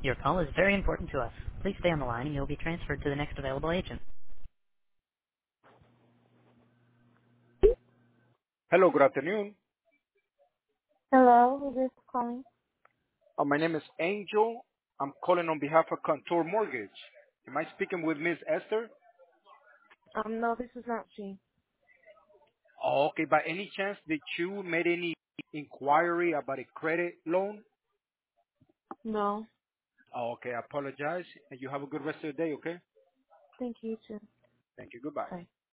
Your call is very important to us. Please stay on the line and you'll be transferred to the next available agent. Hello, good afternoon. Hello, who's this calling? My name is Angel. I'm calling on behalf of Contour Mortgage. Am I speaking with Miss Esther? No, this is not she. Oh, okay. By any chance, did you made any inquiry about a credit loan? No, Oh, okay. I apologize. And you have a good rest of the day, okay? thank you too. Thank you. Goodbye. Bye.